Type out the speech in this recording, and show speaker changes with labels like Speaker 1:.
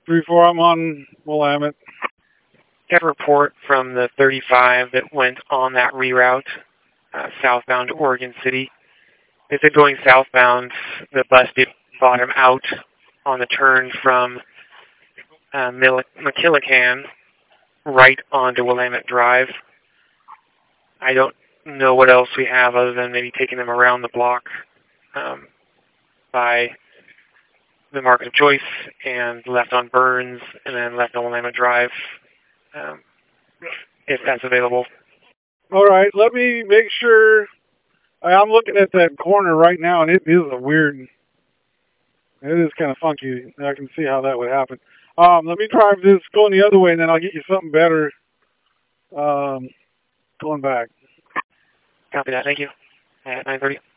Speaker 1: 3-4, I'm on Willamette.
Speaker 2: Got a report from the 35 that went on that reroute southbound to Oregon City. They said going southbound, the bus did bottom out on the turn from McKillican right onto Willamette Drive. I don't know what else we have other than maybe taking them around the block by the Market of Choice and left on Burns and then left on Willamette Drive, if that's available.
Speaker 1: All right, let me make sure. I'm looking at that corner right now, and it is it is kind of funky. I can see how that would happen. Let me drive this going the other way, and then I'll get you something better going back.
Speaker 2: Copy that. Thank you. At 9:30.